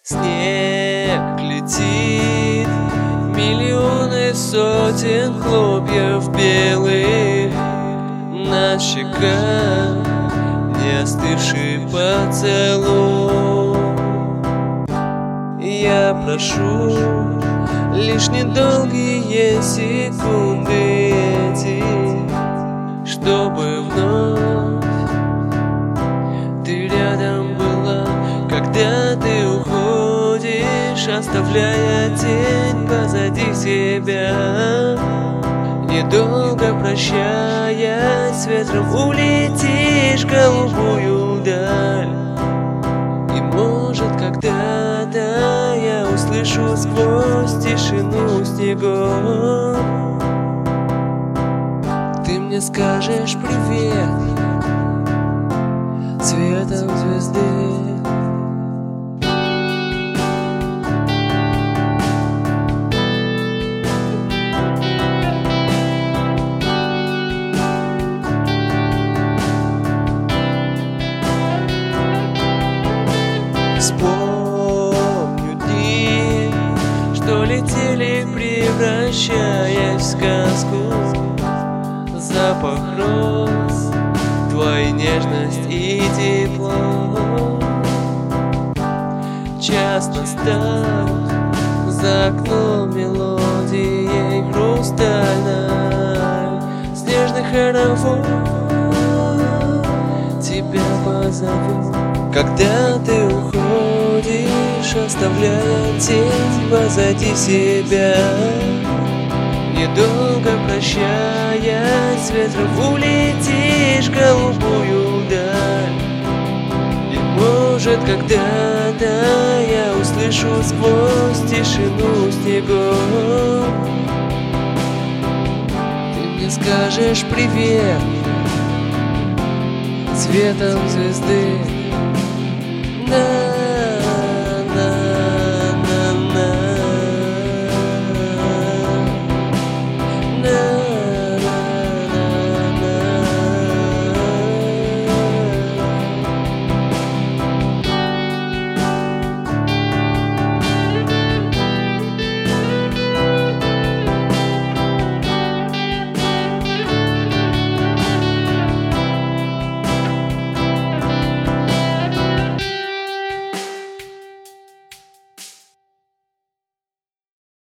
Снег летит, миллионы сотен хлопьев белых на щеках, не остывший поцелуй. Я прошу лишь недолгие секунды эти, чтобы вновь ты рядом была, когда ты уходишь, оставляя тень позади себя. Недолго прощаясь, с ветром улетишь в голубую даль. И может когда-то я услышу сквозь тишину снегов, ты мне скажешь привет цветом звезды. Вспомню дни, что летели, превращаясь в сказку. Запах роз, твоя нежность и тепло. Час настал, за окном мелодией хрустальной снежный хоровод тебя позовет. Когда ты уходишь, оставляя тень позади себя, недолго прощаясь, с ветром улетишь в голубую даль. И может когда-то я услышу сквозь тишину снегов, ты мне скажешь привет цветом звезды.